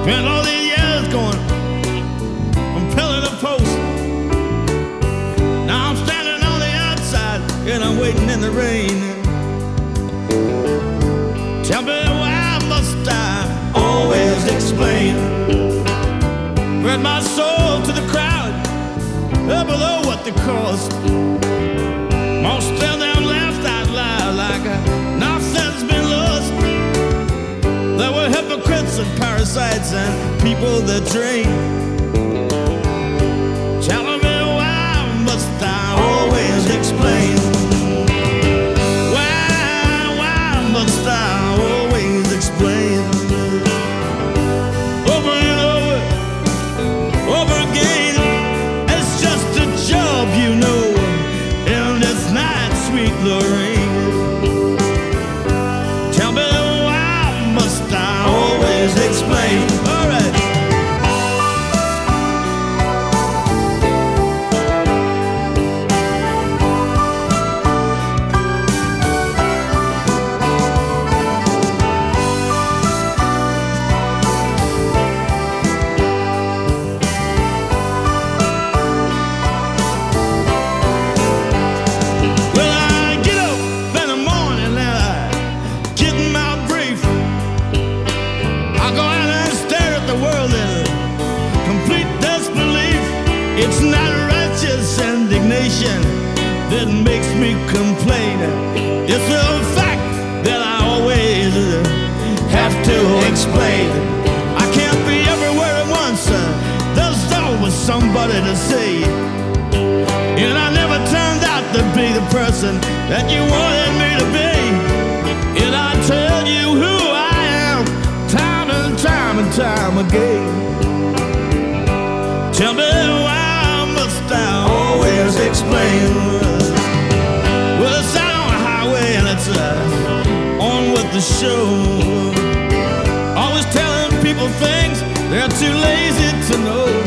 Spent all these years going from pillar to post. Now I'm standing on the outside and I'm waiting in the rain. Tell me why must I always explain? Spread my soul to the crowd, up below what the cost. Most of them laughed out loud like nothing's been lost. There were hypocrites and parasites and people that drain. Telling me why must I always explain? Why must I always explain? Over and over again, it's just a job, you know, and it's not sweet Lorraine. Tell me why must I always explain? All right. It's not righteous indignation that makes me complain. It's a fact that I always have to explain. I can't be everywhere at once. There's always somebody to see. And I never turned out to be the person that you wanted me to be. And I tell you who I am time and time and time again. Tell me why I always explain. Well, it's out on the highway and it's on with the show. Always telling people things they're too lazy to know.